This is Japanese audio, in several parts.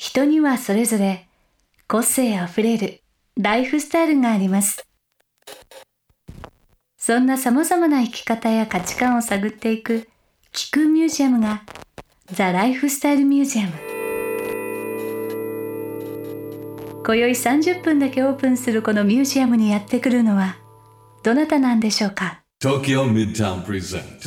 人にはそれぞれ個性あふれるライフスタイルがあります。そんな様々な生き方や価値観を探っていく聞くミュージアムがザ・ライフスタイルミュージアム。今宵30分だけオープンするこのミュージアムにやってくるのはどなたなんでしょうか。 Tokyo Midtown presents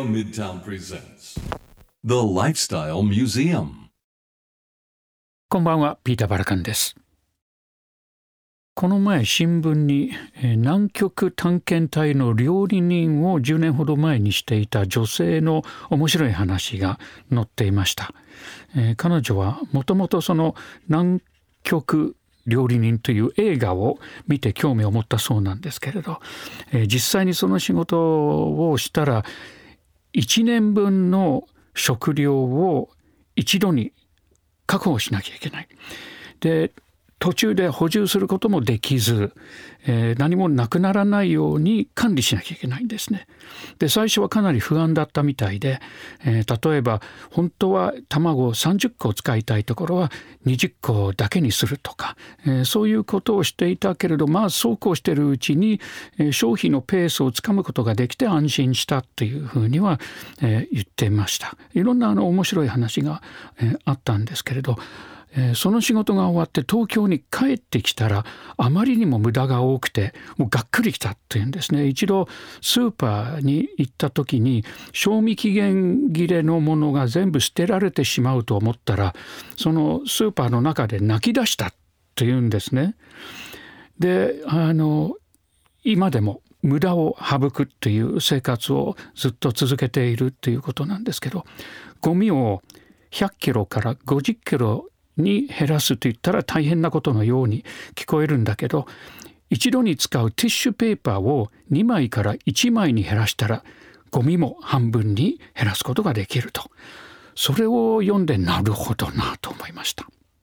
The Lifestyle Museum。 こんばんは、ピーター・バラカンです。この前新聞に南極探検隊の料理人を10年ほど前にしていた女性の面白い話が載っていました。彼女はもともとその南極料理人という映画を見て興味を持ったそうなんですけれど、実際にその仕事をしたら1年分の食料を一度に確保しなきゃいけない。で、途中で補充することもできず、何もなくならないように管理しなきゃいけないんですね。で、最初はかなり不安だったみたいで、例えば本当は卵を30個使いたいところは20個だけにするとか、そういうことをしていたけれど、そうこうしているうちに、消費のペースをつかむことができて安心したというふうには、言ってました。いろんな面白い話が、あったんですけれど、その仕事が終わって東京に帰ってきたらあまりにも無駄が多くてもうがっくりきたっていうんですね。一度スーパーに行った時に賞味期限切れのものが全部捨てられてしまうと思ったら、そのスーパーの中で泣き出したというんですね。で、今でも無駄を省くという生活をずっと続けているということなんですけど、ゴミを100キロから50キロに減らすと言ったら大変なことのように聞こえるんだけど、一度に使うティッシュペーパーを2枚から1枚に減らしたらゴミも半分に減らすことができると。それを読んでなるほどなと思いました。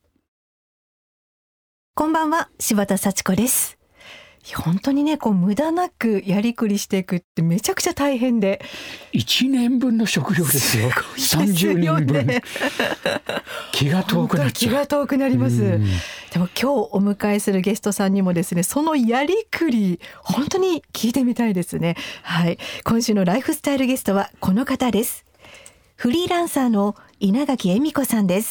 こんばんは、柴田幸子です。本当にね、無駄なくやりくりしていくってめちゃくちゃ大変で、 1年分の食料ですよ。30人分。気が遠くなっちゃう。 気が遠くなります。でも今日お迎えするゲストさんにもですね、そのやりくり本当に聞いてみたいですね。はい、今週のライフスタイルゲストはこの方です。フリーランサーの稲垣恵美子さんです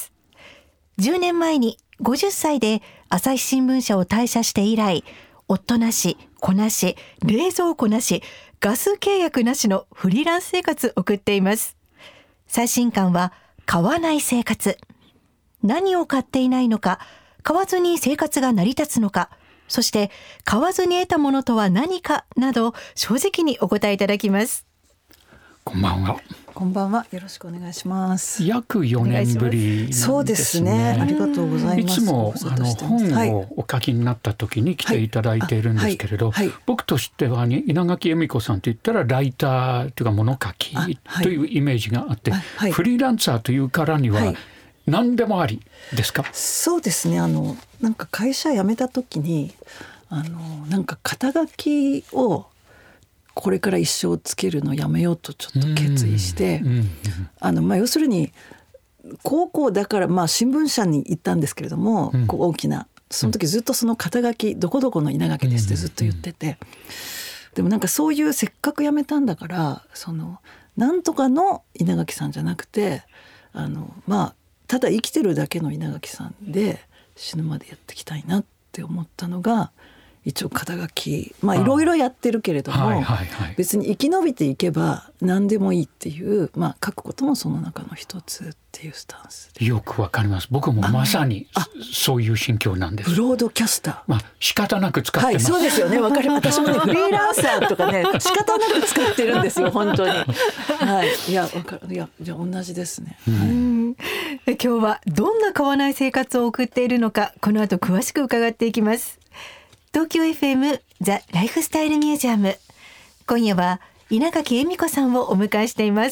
。10年前に50歳で朝日新聞社を退社して以来、夫なし、子なし、冷蔵庫なし、ガス契約なしのフリーランス生活を送っています。最新刊は買わない生活。何を買っていないのか、買わずに生活が成り立つのか、そして買わずに得たものとは何かなど正直にお答えいただきます。 こんばんは。 こんばんは、よろしくお願いします。 約4年ぶりなんですね。 そうですね、ありがとうございます。 いつも本をお書きになった時に来ていただいているんですけれど、僕としては稲垣恵美子さんといったらライターというか物書きというイメージがあって、フリーランサーというからには何でもありですか？ そうですね、なんか会社辞めた時になんか肩書きをこれから一生つけるのやめようとちょっと決意して、要するに高校だから新聞社に行ったんですけれども、大きなその時ずっとその肩書きどこどこの稲垣ですってずっと言ってて、でもなんかそういうせっかく辞めたんだからなんとかの稲垣さんじゃなくてただ生きてるだけの稲垣さんで死ぬまでやっていきたいなって思ったのが一応肩書き、いろいろやってるけれども、別に生き延びていけば何でもいいっていう、書くこともその中の一つっていうスタンスで。 よくわかります。僕もまさにそういう心境なんです。 ブロードキャスター、 仕方なく使ってます。 そうですよね、わかります。私もねフリーランサーとかね仕方なく使ってるんですよ本当に。いやじゃあ同じですね。 今日はどんな買わない生活を送っているのか、この後詳しく伺っていきます。東京 FM ザ・ライフスタイルミュージアム、今夜は稲垣恵美子さんをお迎えしています。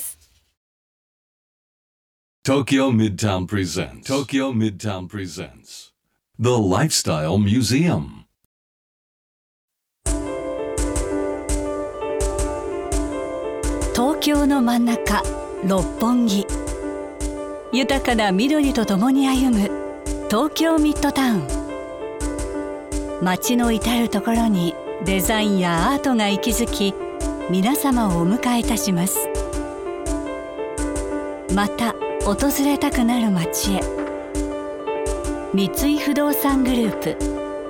Tokyo Midtown presents The Lifestyle Museum。 東京の真ん中、六本木。豊かな緑とともに歩む東京ミッドタウン。街の至るところにデザインやアートが息づき、皆様をお迎えいたします。また訪れたくなる街へ。三井不動産グループ。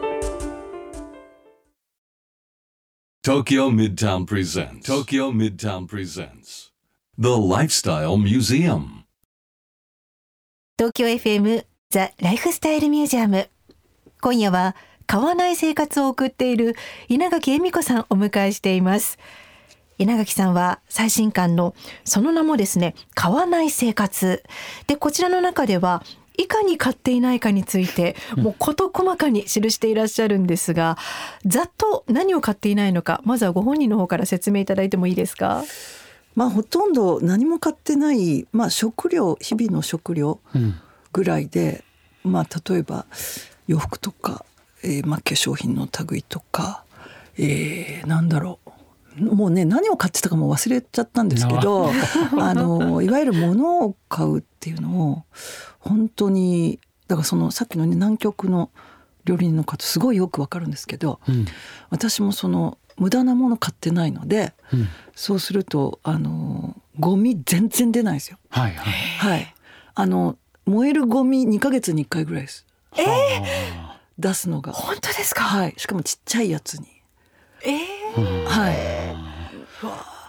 Tokyo Midtown presents Tokyo Midtown presents The Lifestyle Museum. 東京 FM ザ・ライフスタイルミュージアム。今夜は買わない生活を送っている稲垣恵美子さんをお迎えしています。稲垣さんは最新刊のその名もですね、買わない生活で、こちらの中ではいかに買っていないかについてもう事細かに記していらっしゃるんですが、ざっと何を買っていないのか、まずはご本人の方から説明いただいてもいいですか？ ほとんど何も買ってない、食料、日々の食料ぐらいで、例えば洋服とか、化粧品の類とか、なんだろう、もうね、何を買ってたかも忘れちゃったんですけどいわゆる物を買うっていうのを本当に、だからさっきのね、南極の料理人の方すごいよくわかるんですけど、私も無駄なもの買ってないので、そうするとゴミ全然出ないですよ。はいはい、燃えるゴミ2ヶ月に1回ぐらいです。出すのが。本当ですか？はい。しかもちっちゃいやつに。はい。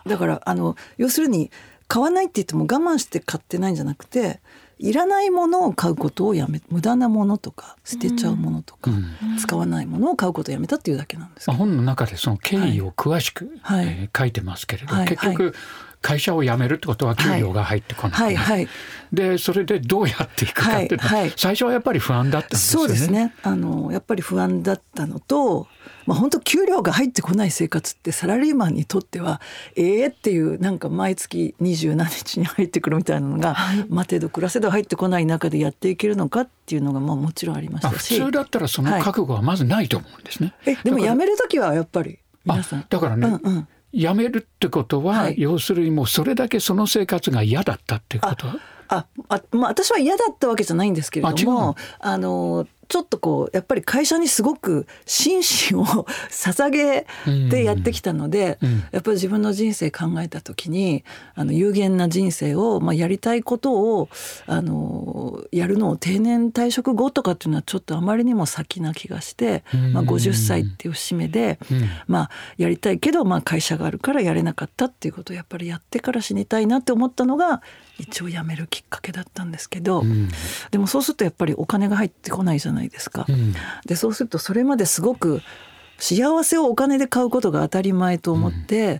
だから要するに買わないって言っても我慢して買ってないんじゃなくて、いらないものを買うことをやめ、無駄なものとか捨てちゃうものとか、使わないものを買うことをやめたっていうだけなんですけど。 本の中でその経緯を詳しく、書いてますけれど、結局、会社を辞めるってことは給料が入ってこない、でそれでどうやっていくかって、最初はやっぱり不安だったんですよね。そうですね。やっぱり不安だったのと、本当給料が入ってこない生活ってサラリーマンにとってはっていう、なんか毎月20何日に入ってくるみたいなのが、待てど暮らせど入ってこない中でやっていけるのかっていうのがもちろんありましたし、 普通だったらその覚悟はまずないと思うんですね。 でも辞める時はやっぱり皆さんだからね、辞めるってことは、要するにもうそれだけその生活が嫌だったっていうことは、 私は嫌だったわけじゃないんですけれども、ちょっとやっぱり会社にすごく心身を捧げてやってきたので、やっぱり自分の人生考えた時に有限な人生を、やりたいことをやるのを定年退職後とかっていうのはちょっとあまりにも先な気がして、50歳っていう節目で、やりたいけど、会社があるからやれなかったっていうことをやっぱりやってから死にたいなって思ったのが一応辞めるきっかけだったんですけど、でもそうするとやっぱりお金が入ってこないじゃないですか。でそうするとそれまですごく幸せをお金で買うことが当たり前と思って、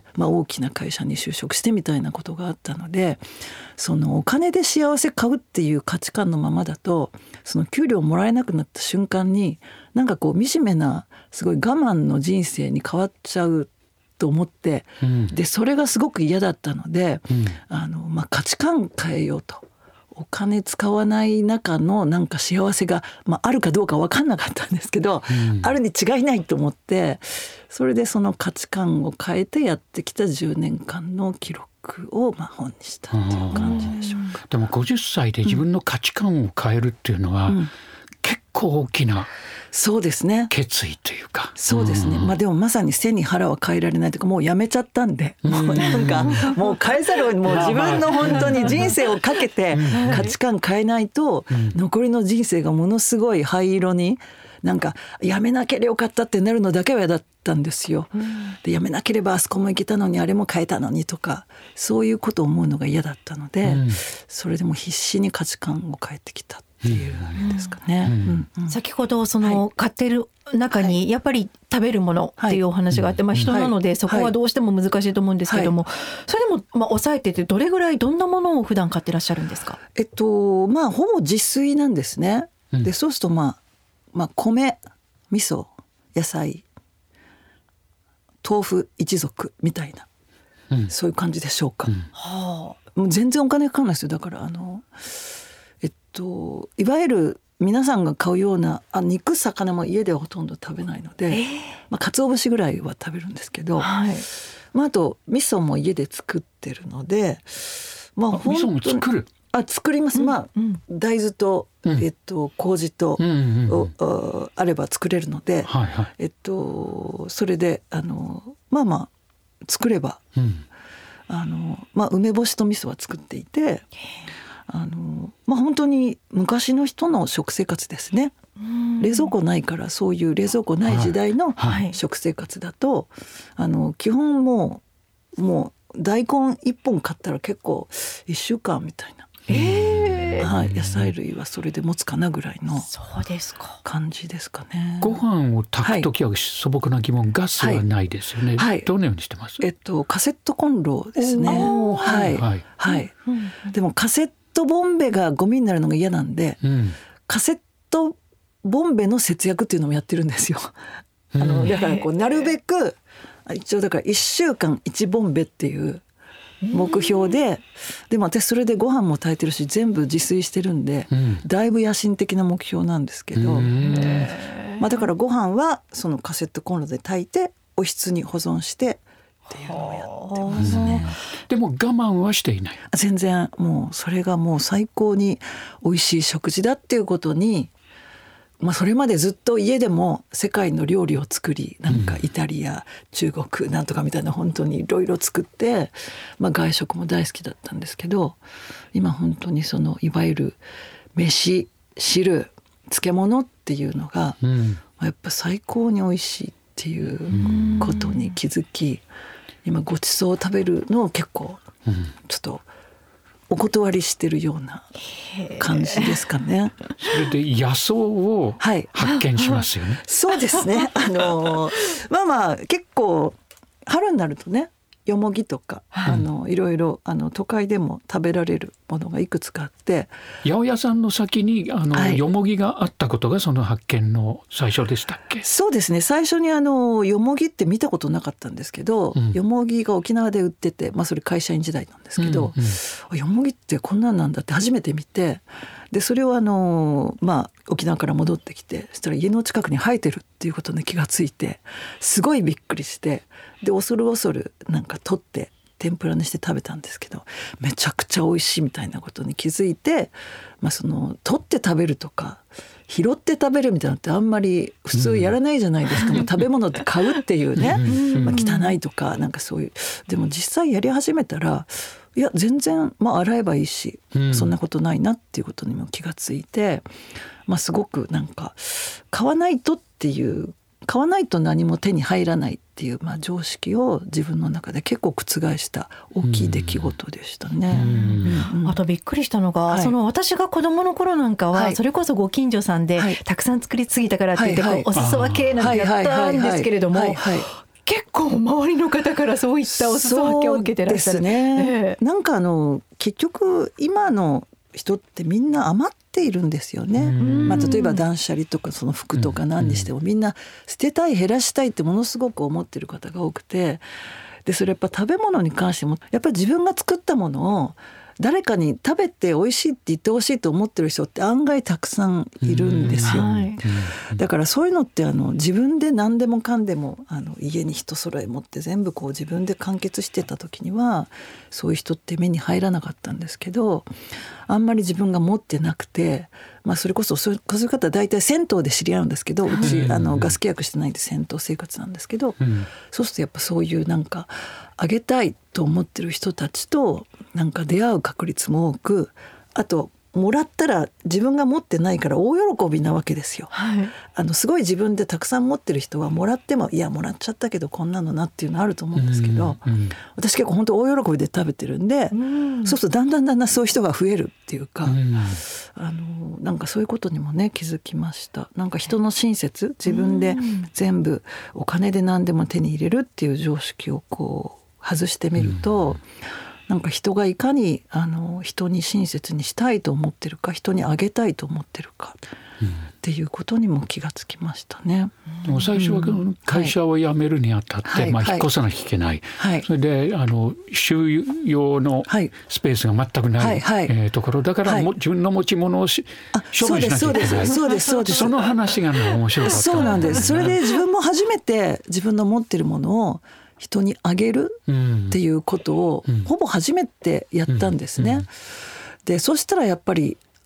大きな会社に就職してみたいなことがあったので、そのお金で幸せ買うっていう価値観のままだと、その給料もらえなくなった瞬間になんか惨めなすごい我慢の人生に変わっちゃうと思って、でそれがすごく嫌だったので、価値観変えようと。お金使わない中のなんか幸せが、あるかどうか分かんなかったんですけど、あるに違いないと思って、それでその価値観を変えてやってきた10年間の記録を本にしたっていう感じでしょうか。 でも50歳で自分の価値観を変えるっていうのは、結構大きなそうですね、 決意というか。 そうですね、でもまさに背に腹は変えられないというか、もうやめちゃったんで、もうなんかもう変えざるをもう自分の本当に人生をかけて価値観変えないと、残りの人生がものすごい灰色に、なんかやめなければよかったってなるのだけは嫌だったんですよ。でやめなければあそこも行けたのにあれも変えたのにとか、そういうことを思うのが嫌だったので、それでも必死に価値観を変えてきたっていうあれですかね。 先ほど買ってる中にやっぱり食べるものっていうお話があって、人なのでそこはどうしても難しいと思うんですけれども、それでも抑えてて、どれぐらいどんなものを普段買ってらっしゃるんですか？ ほぼ自炊なんですね。でそうすると米、味噌、野菜、豆腐一族みたいな、そういう感じでしょうか。もう全然お金かかんないですよ。だからいわゆる皆さんが買うような肉魚も家ではほとんど食べないので、鰹節ぐらいは食べるんですけど、あと味噌も家で作ってるので、 味噌も作る？ 作ります。大豆と麹と、あれば作れるので、 はいはい、 それで作れば、梅干しと味噌は作っていて、本当に昔の人の食生活ですね。冷蔵庫ないから、そういう冷蔵庫ない時代の食生活だと、基本もう大根1本買ったら結構1週間みたいな、野菜類はそれで持つかなぐらいの感じですかね。 ご飯を炊くときは素朴な疑問、ガスはないですよね。どのようにしてます？ カセットコンロですね。でもカセットボンベがゴミになるのが嫌なんで、カセットボンベの節約っていうのもやってるんですよ。だからなるべく一応だから1週間1ボンベっていう目標で、でも私それでご飯も炊いてるし全部自炊してるんで、だいぶ野心的な目標なんですけど、だからご飯はそのカセットコンロで炊いておひつに保存してっていうのをやってますね。 でも我慢はしていない？ 全然、もうそれがもう最高に美味しい食事だっていうことに、それまでずっと家でも世界の料理を作り、なんかイタリア、中国なんとかみたいな本当にいろいろ作って、外食も大好きだったんですけど、今本当にそのいわゆる飯、汁、漬物っていうのが、やっぱ最高に美味しいっていうことに気づき、今ごちそうを食べるのを結構ちょっとお断りしてるような感じですかね。 それで野草を発見しますよね。 そうですね。結構春になるとね、よもぎとか、いろいろ都会でも食べられるものがいくつかあって、 八百屋さんの先によもぎがあったことがその発見の最初でしたっけ？ そうですね。最初によもぎって見たことなかったんですけど、よもぎが沖縄で売ってて、それ会社員時代なんですけど、よもぎってこんなんなんだって初めて見て、でそれを沖縄から戻ってきて、そしたら家の近くに生えてるっていうことに気がついて、すごいびっくりして、で恐る恐るなんか取って天ぷらにして食べたんですけど、めちゃくちゃ美味しいみたいなことに気づいて、その取って食べるとか拾って食べるみたいなのってあんまり普通やらないじゃないですか。食べ物って買うっていうね、汚いとかなんかそういう、でも実際やり始めたら、いや全然洗えばいいし、そんなことないなっていうことにも気がついて、すごくなんか買わないと何も手に入らないっていう、常識を自分の中で結構覆した大きい出来事でしたね。 あとびっくりしたのが、その私が子供の頃なんかは、それこそご近所さんで、たくさん作りすぎたからって言って、お裾分けなんてやったんですけれども、結構周りの方からそういったお裾分けを受けてらっしゃる。 なんか結局今の人ってみんな余っているんですよね。例えば断捨離とかその服とか何にしても、みんな捨てたい、減らしたいってものすごく思ってる方が多くて、でそれやっぱ食べ物に関してもやっぱり自分が作ったものを誰かに食べて美味しいって言ってほしいと思ってる人って案外たくさんいるんですよ。だからそういうのって自分で何でもかんでも家に人揃え持って全部自分で完結してた時にはそういう人って目に入らなかったんですけど、あんまり自分が持ってなくて、それこそそういう方は大体銭湯で知り合うんですけど、うちガス契約してないんで銭湯生活なんですけど、そうするとやっぱそういうなんかあげたいと思ってる人たちとなんか出会う確率も多く、あともらったら自分が持ってないから大喜びなわけですよ。すごい自分でたくさん持ってる人はもらっても、いやもらっちゃったけどこんなのなっていうのあると思うんですけど、私結構本当大喜びで食べてるんで、そうするとだんだんそういう人が増えるっていうか、なんかそういうことにもね気づきました。なんか人の親切、自分で全部お金で何でも手に入れるっていう常識を外してみると、なんか人がいかに人に親切にしたいと思ってるか、人にあげたいと思ってるかっていうことにも気がつきましたね。 でも最初は会社を辞めるにあたって、引っ越さなきゃいけない、それで収容のスペースが全くない、ところだから、自分の持ち物を処分しなきゃいけない。 そうです。 その話が面白かった。 そうなんです。それで自分も初めて自分の持ってるものを人にあげるっていうことをほぼ初めてやったんですね。でそしたらやっぱり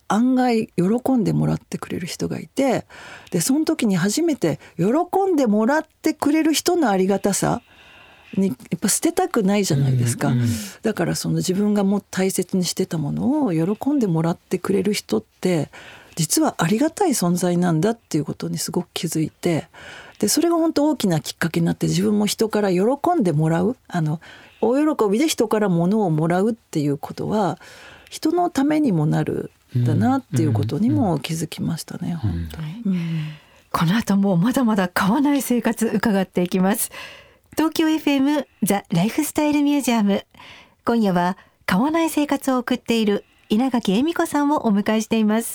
案外喜んでもらってくれる人がいて、でその時に初めて喜んでもらってくれる人のありがたさにやっぱ捨てたくないじゃないですか、だからその自分がもっと大切にしてたものを喜んでもらってくれる人って実はありがたい存在なんだっていうことにすごく気づいて、でそれが本当大きなきっかけになって、自分も人から喜んでもらう、大喜びで人から物をもらうっていうことは人のためにもなるんだなっていうことにも気づきましたね、本当に、 この後もまだまだ変わらない生活伺っていきます。東京 FM ザ・ライフスタイルミュージアム、今夜は変わらない生活を送っている稲垣恵美子さんをお迎えしています。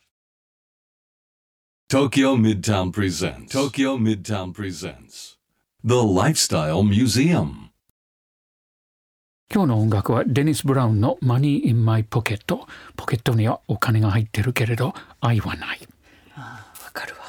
Tokyo Midtown presents The Lifestyle Museum。 今日の音楽はデニス・ブラウンの Money in My Pocket。 ポケットにはお金が入ってるけれど愛はない。 わかるわ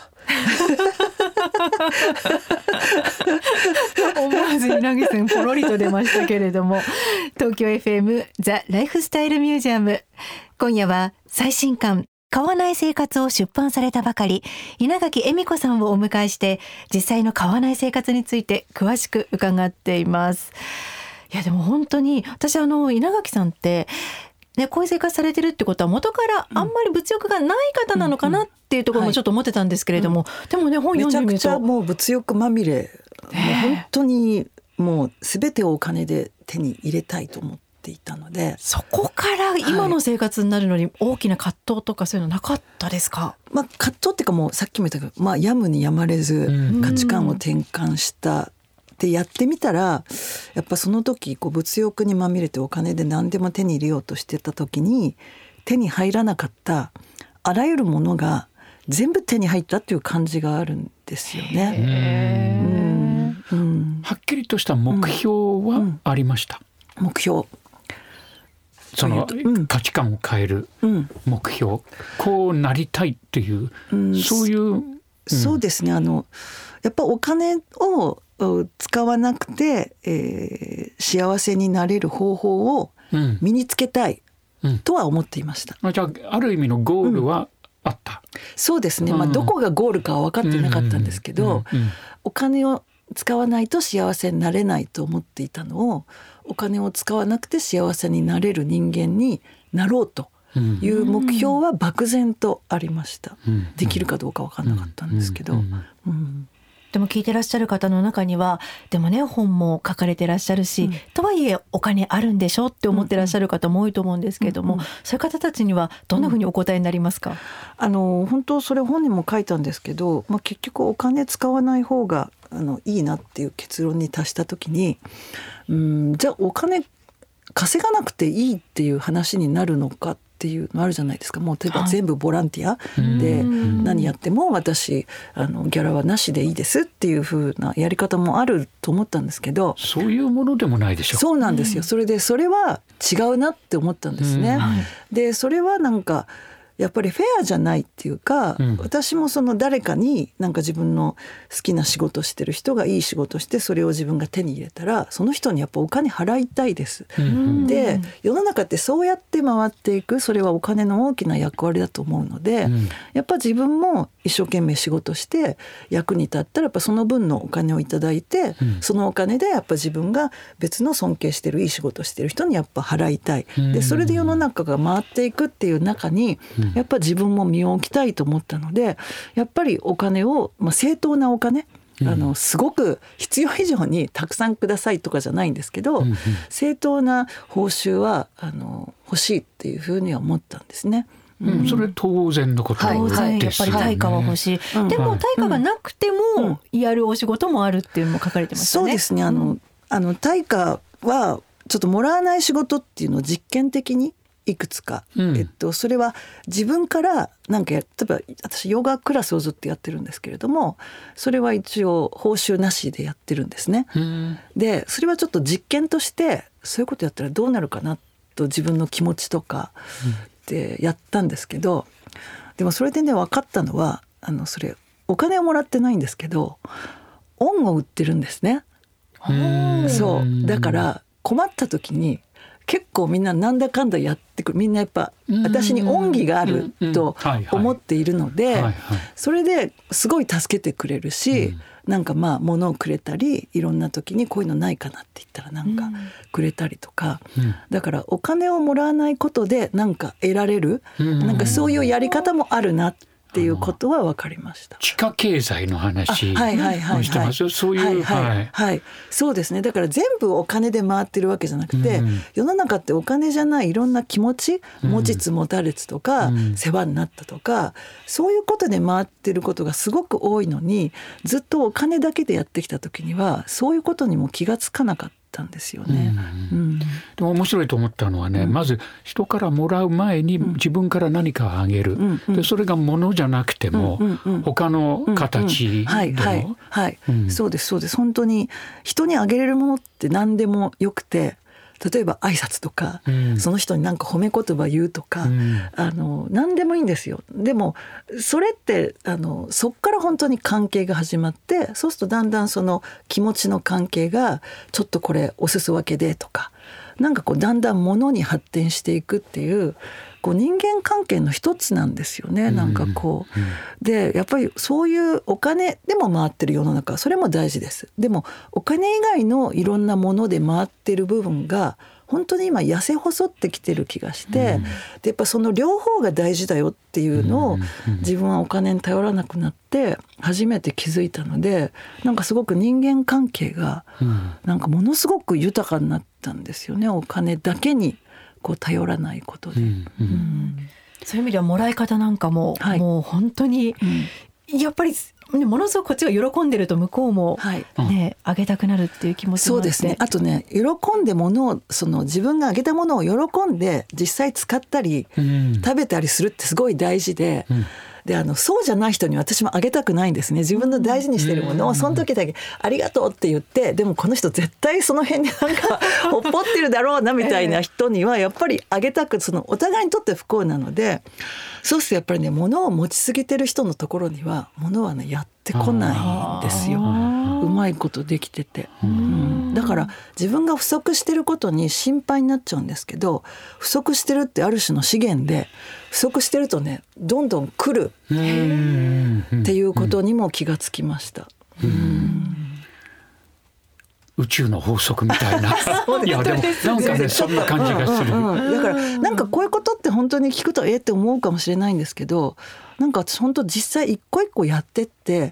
思わず稲垣さんポロリと出ましたけれども、東京 FM ザ・ライフスタイルミュージアム、今夜は最新刊買わない生活を出版されたばかり稲垣恵美子さんをお迎えして、実際の買わない生活について詳しく伺っています。いやでも本当に私稲垣さんってね、こういう生活されてるってことは元からあんまり物欲がない方なのかなっていうところもちょっと思ってたんですけれども、でもね、本読んでみるとめちゃくちゃもう物欲まみれ、もう本当にもう全てをお金で手に入れたいと思っていたので、 そこから今の生活になるのに大きな葛藤とかそういうのなかったですか？ 葛藤っていうか、もうさっきも言ったけど、やむにやまれず価値観を転換したでやってみたら、やっぱその時物欲にまみれてお金で何でも手に入れようとしてた時に手に入らなかったあらゆるものが全部手に入ったっていう感じがあるんですよね。 はっきりとした目標はありました？ 目標、 その価値観を変える目標、こうなりたいっていう、そういう、 そうですね、やっぱお金を使わなくて、幸せになれる方法を身につけたいとは思っていました。 じゃあある意味のゴールはあった？ そうですね、どこがゴールかは分かってなかったんですけど、お金を使わないと幸せになれないと思っていたのを、お金を使わなくて幸せになれる人間になろうという目標は漠然とありました。できるかどうか分からなかったんですけど、 でも聞いてらっしゃる方の中には、でもね、本も書かれてらっしゃるし、とはいえお金あるんでしょって思ってらっしゃる方も多いと思うんですけれども、そういう方たちにはどんなふうにお答えになりますか？ 本当それ本にも書いたんですけど、結局お金使わない方がいいなっていう結論に達した時に、じゃあお金稼がなくていいっていう話になるのかっていうのあるじゃないですか。もう例えば全部ボランティアで何やっても私ギャラはなしでいいですっていう風なやり方もあると思ったんですけど、 そういうものでもないでしょ。 そうなんですよ。それは違うなって思ったんですね。でそれはなんかやっぱりフェアじゃないっていうか、私もその誰かになんか自分の好きな仕事してる人がいい仕事してそれを自分が手に入れたら、その人にやっぱお金払いたいです。で世の中ってそうやって回っていく、それはお金の大きな役割だと思うので、やっぱ自分も一生懸命仕事して役に立ったらやっぱその分のお金をいただいて、そのお金でやっぱ自分が別の尊敬してるいい仕事してる人にやっぱ払いたい。でそれで世の中が回っていくっていう中にやっぱ自分も身を置きたいと思ったので、やっぱりお金を、正当なお金、すごく必要以上にたくさんくださいとかじゃないんですけど、正当な報酬は欲しいっていうふうには思ったんですね。 それ当然のことですよね。 やっぱり対価は欲しい、でも対価がなくてもやるお仕事もあるっていうのも書かれてましたね。 そうですね、対価はちょっともらわない仕事っていうのを実験的にいくつか、それは自分からなんか例えば私ヨガクラスをずっとやってるんですけれども、それは一応報酬なしでやってるんですね。でそれはちょっと実験としてそういうことやったらどうなるかなと自分の気持ちとかでやったんですけど、でもそれでね分かったのはそれお金をもらってないんですけど恩を売ってるんですね。そうだから困った時に結構みんななんだかんだやってくる。みんなやっぱ私に恩義があると思っているので、それですごい助けてくれるし、なんかまあ物をくれたり、いろんな時にこういうのないかなって言ったらなんかくれたりとか、だからお金をもらわないことでなんか得られる、なんかそういうやり方もあるなっていうことは分かりました。 地下経済の話してますよ。そういう、 そうですね。だから全部お金で回ってるわけじゃなくて、世の中ってお金じゃないいろんな気持ち、持ちつ持たれつとか、世話になったとか、そういうことで回ってることがすごく多いのに、ずっとお金だけでやってきた時にはそういうことにも気がつかなかったんですよね。 でも面白いと思ったのはね、まず人からもらう前に自分から何かをあげる、でそれが物じゃなくても、他の形でも、 そうですそうです。本当に人にあげれるものって何でもよくて、例えば挨拶とか、その人に何か褒め言葉言うとか、何でもいいんですよ。でもそれってそっから本当に関係が始まって、そうするとだんだんその気持ちの関係がちょっとこれお裾分けでとか、なんかこうだんだん物に発展していくっていう、こう人間関係の一つなんですよね。なんかこうで、やっぱりそういうお金でも回ってる世の中、それも大事です。でもお金以外のいろんなもので回ってる部分が本当に今痩せ細ってきてる気がして、でやっぱその両方が大事だよっていうのを自分はお金に頼らなくなって初めて気づいたので、なんかすごく人間関係がなんかものすごく豊かになったんですよね。お金だけにこう頼らないことで、 そういう意味ではもらい方なんかも、もう本当に、やっぱりものすごくこっちが喜んでると向こうもね、あげたくなるっていう気持ちもあって、 そうですね。あとね、喜んで物を自分があげたものを喜んで実際使ったり、食べたりするってすごい大事で、でそうじゃない人に私もあげたくないんですね。自分の大事にしてるものをその時だけありがとうって言って、でもこの人絶対その辺でなんかほっぽってるだろうなみたいな人にはやっぱりあげたく、お互いにとって不幸なので、そうするとやっぱりね、物を持ちすぎてる人のところには物はねやってこないんですよ。うまいことできてて、だから自分が不足してることに心配になっちゃうんですけど、不足してるってある種の資源で、不足してるとねどんどん来るっていうことにも気がつきました。 宇宙の法則みたいないやでもなんかねそんな感じがする、 だからなんかこういうことって本当に聞くとって思うかもしれないんですけど、なんか私本当実際一個一個やってって、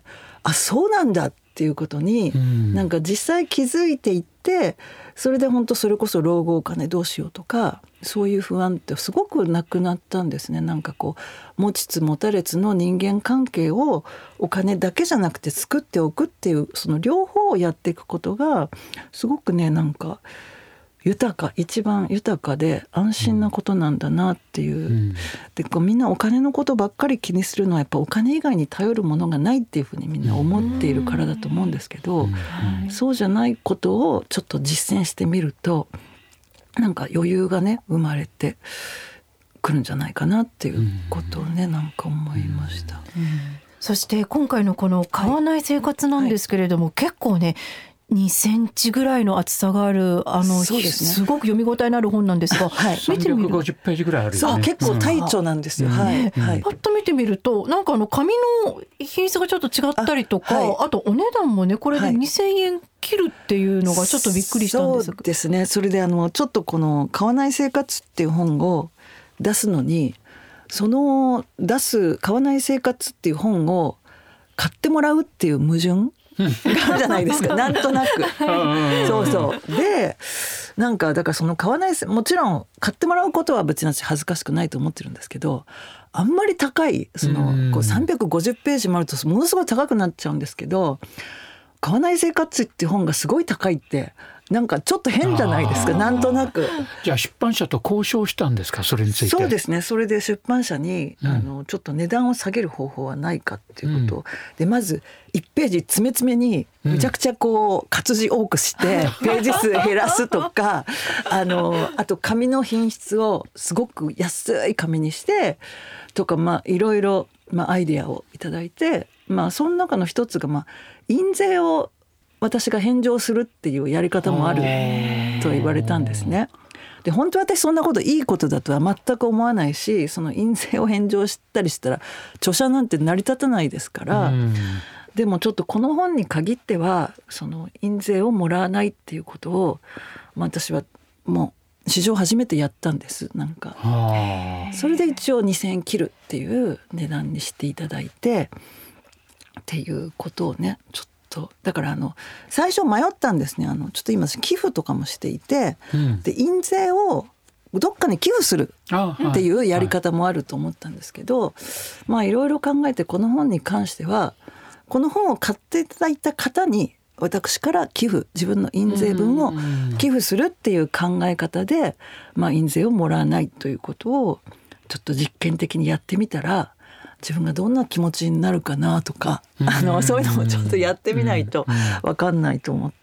あ、そうなんだっていうことになんか実際気づいていって、それで本当それこそ老後お金どうしようとか、そういう不安ってすごくなくなったんですね。なんかこう持ちつ持たれつの人間関係をお金だけじゃなくて作っておくっていう、その両方をやっていくことがすごくね、なんか一番豊かで安心なことなんだなっていう、でこうみんなお金のことばっかり気にするのはやっぱお金以外に頼るものがないっていうふうにみんな思っているからだと思うんですけど、そうじゃないことをちょっと実践してみると、なんか余裕がね生まれてくるんじゃないかなっていうことをね、なんか思いました。 そして今回のこの買わない生活なんですけれども、結構ね2センチぐらいの厚さがあるそうですね、すごく読み応えのある本なんですが、 見てみると350ページぐらいあるよね。 結構大著なんですよ。パッと見てみるとなんか紙の品質がちょっと違ったりとか、あとお値段もねこれで2000円切るっていうのがちょっとびっくりしたんですが、 そうですね。それでちょっとこの買わない生活っていう本を出すのに、その買わない生活っていう本を買ってもらうっていう矛盾があるじゃないですかなんとなくそうで、なんかだからその買わない、もちろん買ってもらうことは別に恥ずかしくないと思ってるんですけど、あんまり高いこう350ページもあるとものすごい高くなっちゃうんですけど、買わない生活っていう本がすごい高いってなんかちょっと変じゃないですか。なんとなく。 じゃあ出版社と交渉したんですか、それについて。 そうですね。それで出版社に、ちょっと値段を下げる方法はないかっていうことで、まず1ページ詰め詰めにむちゃくちゃこう活字多くしてページ数減らすとかあと紙の品質をすごく安い紙にしてとか、いろいろアイデアをいただいて、その中の一つが印税を私が返上するっていうやり方もあると言われたんですね。 で本当は私そんなこといいことだとは全く思わないし、その印税を返上したりしたら著者なんて成り立たないですから、でもちょっとこの本に限ってはその印税をもらわないっていうことを、私はもう史上初めてやったんです。なんかそれで一応2000円切るっていう値段にしていただいてっていうことをね、ちょっとだから最初迷ったんですね。ちょっと今寄付とかもしていて、で印税をどっかに寄付するっていうやり方もあると思ったんですけど、いろいろ考えてこの本に関してはこの本を買っていただいた方に私から寄付、自分の印税分を寄付するっていう考え方で、印税をもらわないということをちょっと実験的にやってみたら、自分がどんな気持ちになるかなとか、そういうのもちょっとやってみないと分かんないと思って、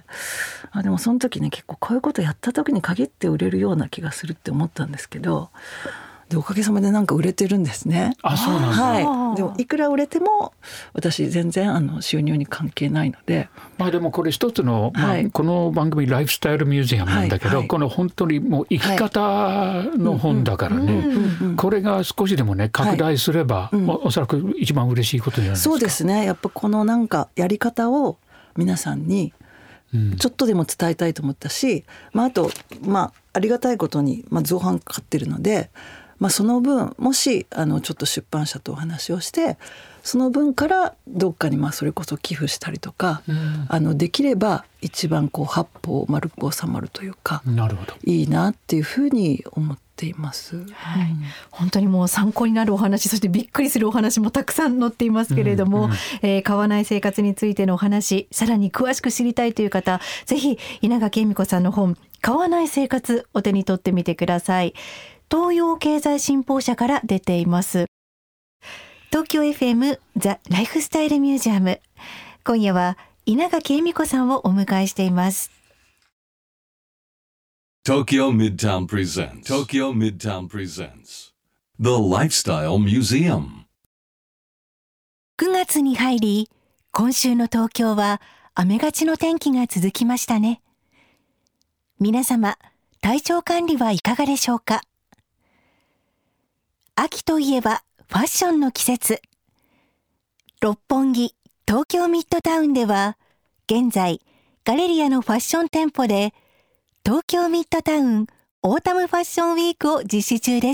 でもその時ね、結構こういうことやった時に限って売れるような気がするって思ったんですけど、でおかげさまでなんか売れてるんですね。 そうなんだ。 はい。でもいくら売れても私全然収入に関係ないので。 でもこれ一つの、この番組ライフスタイルミュージアムなんだけど、この本当にもう生き方の本だからね、これが少しでもね拡大すれば、おそらく一番嬉しいことじゃないですか。 そうですね。やっぱこのなんかやり方を皆さんにちょっとでも伝えたいと思ったし、あとありがたいことに造版かかってるので、その分もしちょっと出版社とお話をしてその分からどっかにそれこそ寄付したりとか、できれば一番八方丸く収まるというか、 なるほど、 いいなっていうふうに思っています。 本当にもう参考になるお話、そしてびっくりするお話もたくさん載っていますけれども、買わない生活についてのお話、さらに詳しく知りたいという方、ぜひ稲垣恵美子さんの本買わない生活お手に取ってみてください。東洋経済新報社から出ています。東京 FM ザ・ライフスタイルミュージアム、今夜は稲垣恵美子さんをお迎えしています。 Tokyo Midtown presents The Lifestyle Museum。 9月に入り、今週の東京は雨がちの天気が続きましたね。皆様、体調管理はいかがでしょうか。秋といえばファッションの季節。六本木、東京ミッドタウンでは、現在ガレリアのファッション店舗で東京ミッドタウンオータムファッションウィークを実施中です。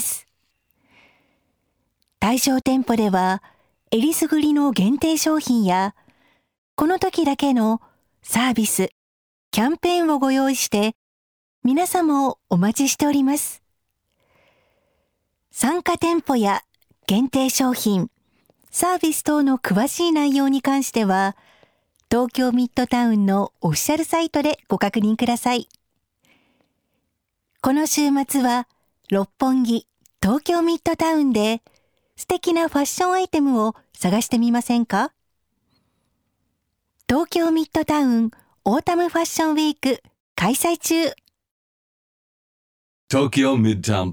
対象店舗ではえりすぐりの限定商品やこの時だけのサービス、キャンペーンをご用意して皆様をお待ちしております。参加店舗や限定商品、サービス等の詳しい内容に関しては、東京ミッドタウンのオフィシャルサイトでご確認ください。この週末は、六本木、東京ミッドタウンで素敵なファッションアイテムを探してみませんか？東京ミッドタウンオータムファッションウィーク開催中。 Tokyo Midtown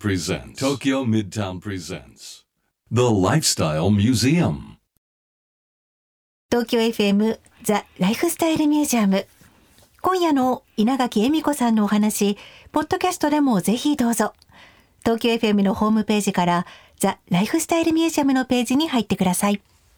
presents The Lifestyle Museum。 東京 FM ザ・ライフスタイルミュージアム。今夜の稲垣恵美子さんのお話、ポッドキャストでもぜひどうぞ。東京 FM のホームページからザ・ライフスタイルミュージアムのページに入ってください。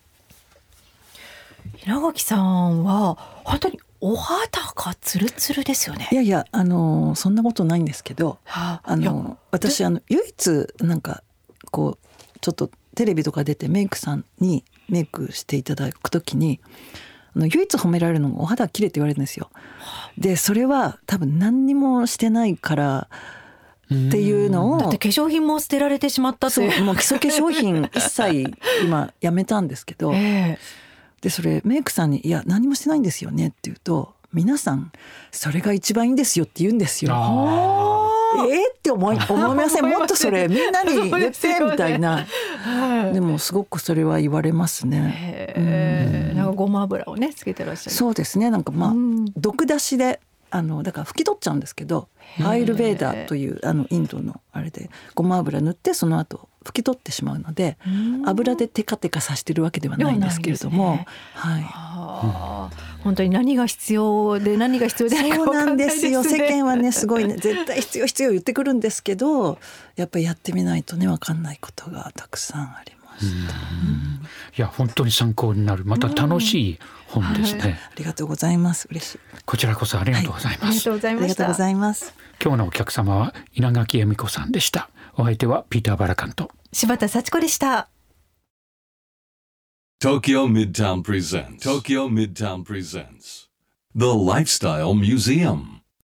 稲垣さんは本当にお肌がツルツルですよね。 いやいや、そんなことないんですけど、私唯一なんかちょっとテレビとか出てメイクさんにメイクしていただくときに唯一褒められるのがお肌綺麗って言われるんですよ。でそれは多分何にもしてないからっていうのを、 だって化粧品も捨てられてしまったという。 そう、もう基礎化粧品一切今やめたんですけど、でそれメイクさんに「いや何もしてないんですよね」って言うと、皆さんそれが一番いいんですよって言うんですよ。って思いません？もっとそれみんなに言ってみたいな。でもすごくそれは言われますね。 なんかごま油をねつけてらっしゃる。 そうですね。なんか毒出しでだから拭き取っちゃうんですけど、アイルベーダーというインドのあれでごま油塗ってその後拭き取ってしまうので、油でテカテカさしてるわけではないんですけれども、 本当に何が必要で何が必要でないか分かんないですね。 そうなんですよ。世間はねすごいね絶対必要言ってくるんですけど、やっぱりやってみないとね分かんないことがたくさんありました。 いや本当に参考になる、また楽しい本ですね。 ありがとうございます。嬉しい。 こちらこそありがとうございます。 ありがとうございありがとうございます。 今日のお客様は稲垣恵美子さんでした。お相手はピーター・バラカンと柴田幸子でした。 Tokyo Midtown presents The Lifestyle Museum.